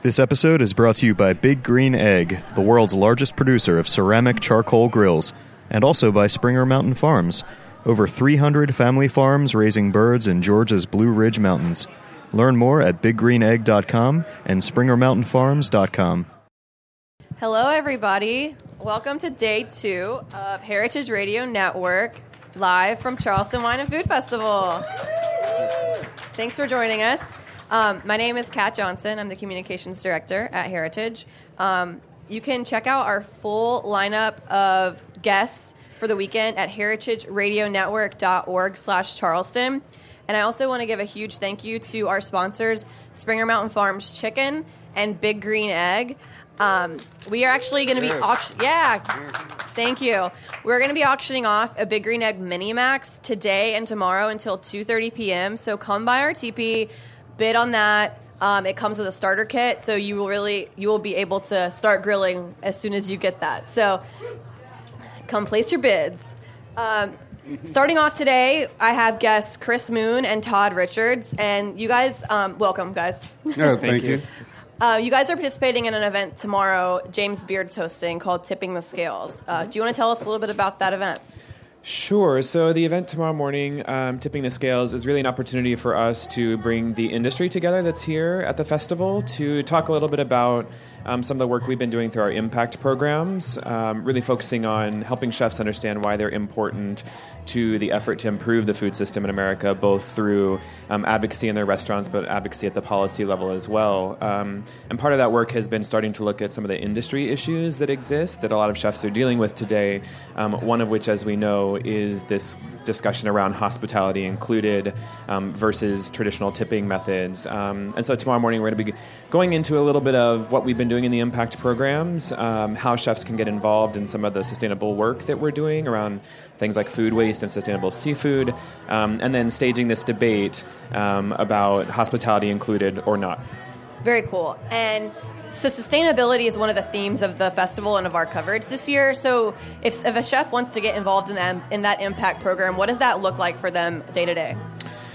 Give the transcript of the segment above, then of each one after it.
This episode is brought to you by Big Green Egg, the world's largest producer of ceramic charcoal grills, and also by Springer Mountain Farms, over 300 family farms raising birds in Georgia's Blue Ridge Mountains. Learn more at biggreenegg.com and springermountainfarms.com. Hello, everybody. Welcome to day 2 of Heritage Radio Network, live from Charleston Wine and Food Festival. Thanks for joining us. My name is Kat Johnson. I'm the Communications Director at Heritage. You can check out our full lineup of guests for the weekend at heritageradionetwork.org/Charleston. And I also want to give a huge thank you to our sponsors, Springer Mountain Farms Chicken and Big Green Egg. We are actually going to be thank you. We're going to be auctioning off a Big Green Egg Mini Max today and tomorrow until 2:30 p.m. So come by our teepee, bid on that. It comes with a starter kit, so you will be able to start grilling as soon as you get that. So come place your bids. Starting off today, I have guests Chris Moon and Todd Richards, and you guys, welcome, guys. Yeah, thank you. You guys are participating in an event tomorrow James Beard's hosting called Tipping the Scales. Do you want to tell us a little bit about that event? Sure. So the event tomorrow morning, Tipping the Scales, is really an opportunity for us to bring the industry together that's here at the festival to talk a little bit about some of the work we've been doing through our impact programs, really focusing on helping chefs understand why they're important to the effort to improve the food system in America, both through advocacy in their restaurants, but advocacy at the policy level as well. And part of that work has been starting to look at some of the industry issues that exist that a lot of chefs are dealing with today, one of which, as we know, is this discussion around hospitality included versus traditional tipping methods. And so tomorrow morning we're going to be going into a little bit of what we've been doing in the impact programs, how chefs can get involved in some of the sustainable work that we're doing around things like food waste and sustainable seafood, and then staging this debate about hospitality included or not. Very cool. And so sustainability is one of the themes of the festival and of our coverage this year. So if a chef wants to get involved in that impact program, what does that look like for them day to day?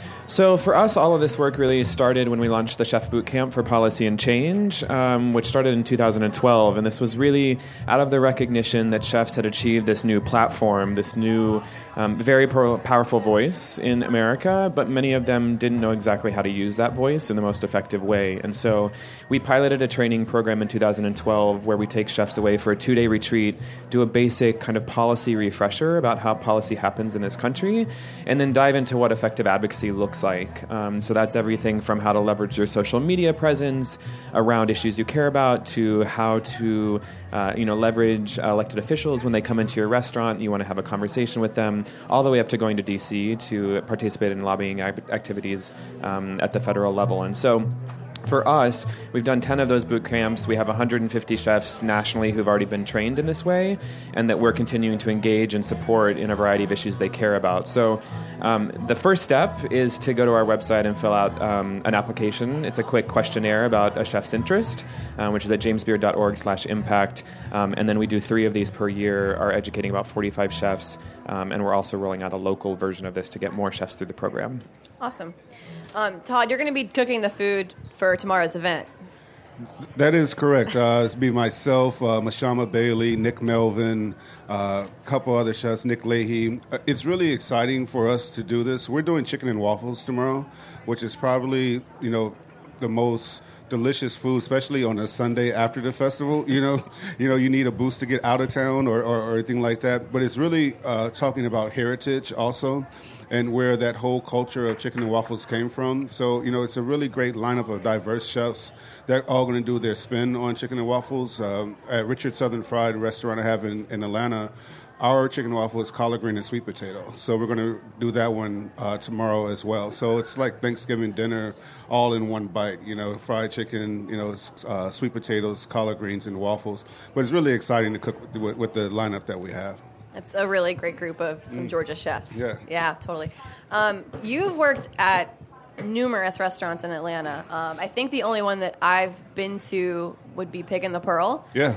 So for us, all of this work really started when we launched the Chef Bootcamp for Policy and Change, which started in 2012. And this was really out of the recognition that chefs had achieved this new platform, this new very powerful voice in America, but many of them didn't know exactly how to use that voice in the most effective way. And so we piloted a training program in 2012 where we take chefs away for a 2-day retreat, do a basic kind of policy refresher about how policy happens in this country, and then dive into what effective advocacy looks like. So that's everything from how to leverage your social media presence around issues you care about to how to leverage elected officials when they come into your restaurant. You want to have a conversation with them, all the way up to going to D.C. to participate in lobbying activities at the federal level. And so for us, we've done 10 of those boot camps. We have 150 chefs nationally who've already been trained in this way, and that we're continuing to engage and support in a variety of issues they care about. So the first step is to go to our website and fill out an application. It's a quick questionnaire about a chef's interest, which is at jamesbeard.org/impact. And then we do 3 of these per year, are educating about 45 chefs, and we're also rolling out a local version of this to get more chefs through the program. Awesome. Todd, you're going to be cooking the food for tomorrow's event. That is correct. It's be myself, Mashama Bailey, Nick Melvin, a couple other chefs, Nick Leahy. It's really exciting for us to do this. We're doing chicken and waffles tomorrow, which is probably, the most delicious food, especially on a Sunday after the festival. You need a boost to get out of town or anything like that. But it's really talking about heritage also, and where that whole culture of chicken and waffles came from. So, it's a really great lineup of diverse chefs. They're all going to do their spin on chicken and waffles. At Richard Southern Fried restaurant I have in Atlanta, our chicken and waffle is collard green and sweet potato. So we're going to do that one tomorrow as well. So it's like Thanksgiving dinner all in one bite, fried chicken, sweet potatoes, collard greens, and waffles. But it's really exciting to cook with the lineup that we have. It's a really great group of some Georgia chefs. Yeah, totally. You've worked at numerous restaurants in Atlanta. I think the only one that I've been to would be Pig and the Pearl. Yeah.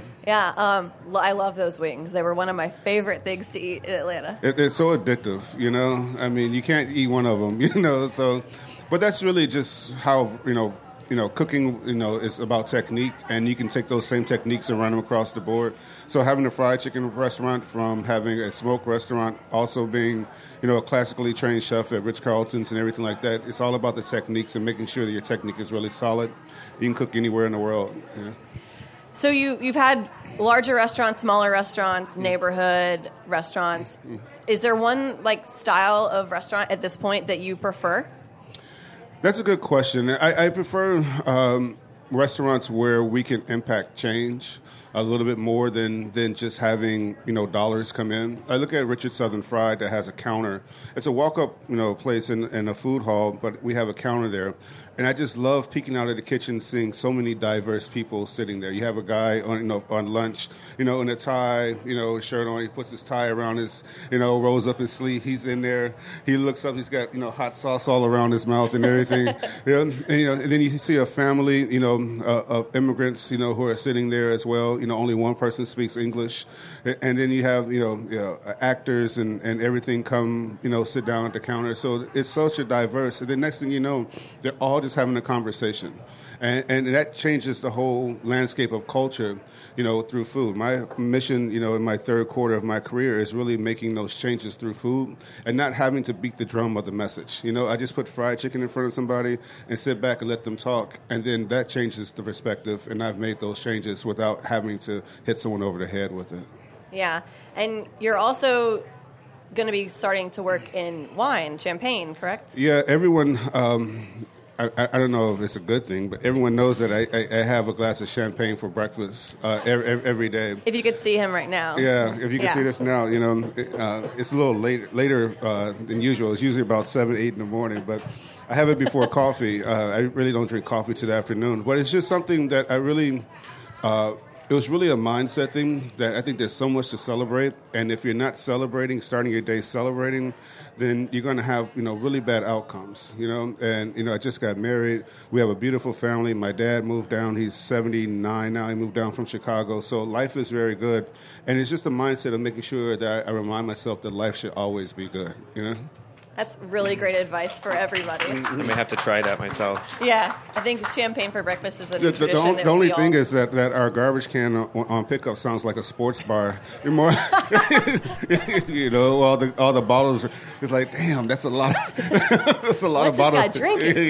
I love those wings. They were one of my favorite things to eat in Atlanta. It's so addictive, I mean, you can't eat one of them, so. But that's really just how, cooking, is about technique, and you can take those same techniques and run them across the board. So having a fried chicken restaurant, from having a smoke restaurant, also being, a classically trained chef at Ritz-Carlton's and everything like that, it's all about the techniques and making sure that your technique is really solid. You can cook anywhere in the world. So you've had larger restaurants, smaller restaurants, neighborhood restaurants. Is there one style of restaurant at this point that you prefer? That's a good question. I prefer restaurants where we can impact change a little bit more than just having, dollars come in. I look at Richard Southern Fried that has a counter. It's a walk-up, place in a food hall, but we have a counter there. And I just love peeking out of the kitchen, seeing so many diverse people sitting there. You have a guy on lunch, in a tie, shirt on. He puts his tie around his, rolls up his sleeve. He's in there. He looks up. He's got, hot sauce all around his mouth and everything. And then you see a family, of immigrants, who are sitting there as well. Only one person speaks English. And then you have, actors and everything come, sit down at the counter. So it's such a diverse. And the next thing you know, they're all just having a conversation. And that changes the whole landscape of culture, through food. My mission, in my third quarter of my career is really making those changes through food and not having to beat the drum of the message. I just put fried chicken in front of somebody and sit back and let them talk. And then that changes the perspective. And I've made those changes without having to hit someone over the head with it. Yeah. And you're also going to be starting to work in wine, champagne, correct? Yeah, everyone... I don't know if it's a good thing, but everyone knows that I have a glass of champagne for breakfast every day. If you could see him right now. Yeah, if you can see this now, it's a little later than usual. It's usually about 7, 8 in the morning, but I have it before coffee. I really don't drink coffee till the afternoon, but it's just something that I really... it was really a mindset thing that I think there's so much to celebrate, and if you're not celebrating, starting your day celebrating, then you're going to have, really bad outcomes, And, I just got married. We have a beautiful family. My dad moved down. He's 79 now. He moved down from Chicago. So life is very good. And it's just a mindset of making sure that I remind myself that life should always be good, That's really great advice for everybody. I may have to try that myself. Yeah, I think champagne for breakfast is a new tradition. The only thing is that our garbage can on pickup sounds like a sports bar. More, all the bottles. It's like, damn, that's a lot. That's a lot What's of bottles. This guy drinking?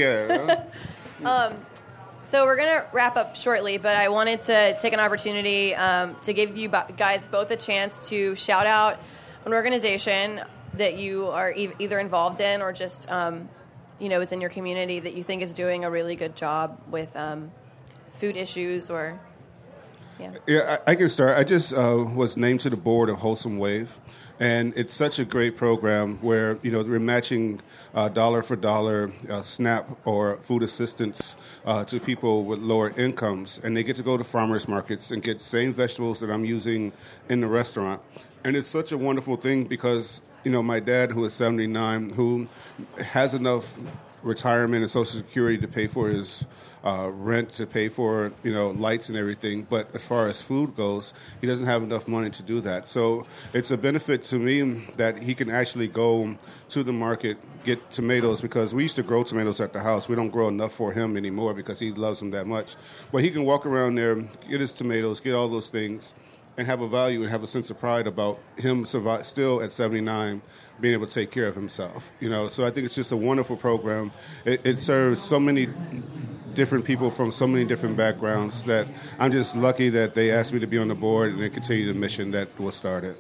Yeah. So we're gonna wrap up shortly, but I wanted to take an opportunity to give you guys both a chance to shout out an organization that you are either involved in or just, is in your community that you think is doing a really good job with food issues or, yeah. Yeah, I can start. I just was named to the board of Wholesome Wave, and it's such a great program where, we're matching dollar for dollar SNAP or food assistance to people with lower incomes, and they get to go to farmers markets and get same vegetables that I'm using in the restaurant. And it's such a wonderful thing because my dad, who is 79, who has enough retirement and Social Security to pay for his rent, to pay for, lights and everything. But as far as food goes, he doesn't have enough money to do that. So it's a benefit to me that he can actually go to the market, get tomatoes, because we used to grow tomatoes at the house. We don't grow enough for him anymore because he loves them that much. But he can walk around there, get his tomatoes, get all those things, and have a value and have a sense of pride about him still at 79 being able to take care of himself. So I think it's just a wonderful program. It serves so many different people from so many different backgrounds that I'm just lucky that they asked me to be on the board and they continue the mission that was started.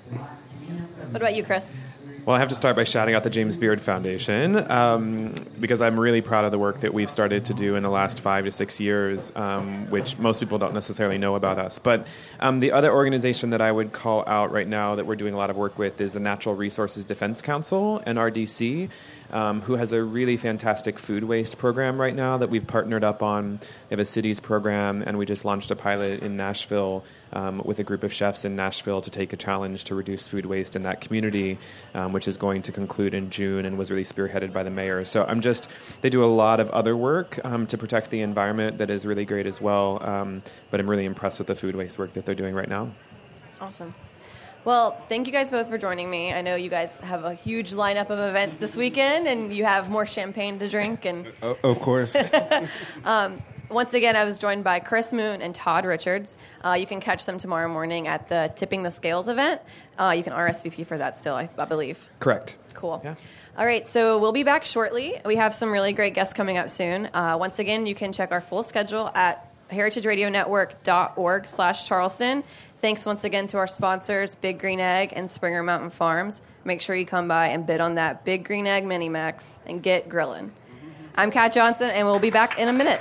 What about you, Chris? Well, I have to start by shouting out the James Beard Foundation because I'm really proud of the work that we've started to do in the last 5 to 6 years, which most people don't necessarily know about us. But the other organization that I would call out right now that we're doing a lot of work with is the Natural Resources Defense Council, NRDC, who has a really fantastic food waste program right now that we've partnered up on. They have a cities program, and we just launched a pilot in Nashville with a group of chefs in Nashville to take a challenge to reduce food waste in that community, which is going to conclude in June and was really spearheaded by the mayor. So they do a lot of other work to protect the environment that is really great as well, but I'm really impressed with the food waste work that they're doing right now. Awesome. Well, thank you guys both for joining me. I know you guys have a huge lineup of events this weekend, and you have more champagne to drink. And of course. once again, I was joined by Chris Moon and Todd Richards. You can catch them tomorrow morning at the Tipping the Scales event. You can RSVP for that still, I believe. Correct. Cool. Yeah. All right, so we'll be back shortly. We have some really great guests coming up soon. Once again, you can check our full schedule at heritageradionetwork.org/Charleston. Thanks once again to our sponsors, Big Green Egg and Springer Mountain Farms. Make sure you come by and bid on that Big Green Egg Mini Max and get grilling. I'm Kat Johnson, and we'll be back in a minute.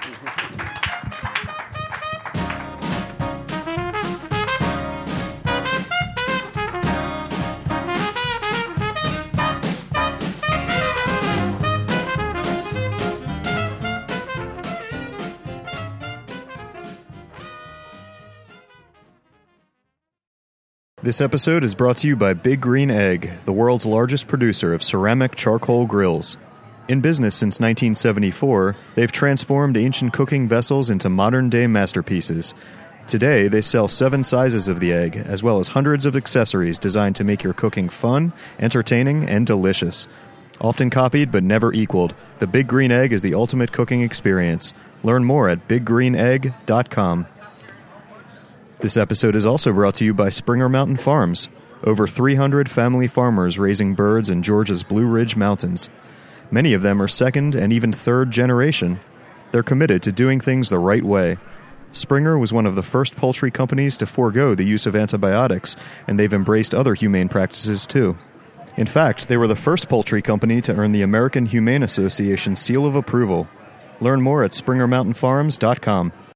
This episode is brought to you by Big Green Egg, the world's largest producer of ceramic charcoal grills. In business since 1974, they've transformed ancient cooking vessels into modern-day masterpieces. Today, they sell 7 sizes of the egg, as well as hundreds of accessories designed to make your cooking fun, entertaining, and delicious. Often copied but never equaled, the Big Green Egg is the ultimate cooking experience. Learn more at biggreenegg.com. This episode is also brought to you by Springer Mountain Farms, over 300 family farmers raising birds in Georgia's Blue Ridge Mountains. Many of them are second and even third generation. They're committed to doing things the right way. Springer was one of the first poultry companies to forego the use of antibiotics, and they've embraced other humane practices too. In fact, they were the first poultry company to earn the American Humane Association seal of approval. Learn more at springermountainfarms.com.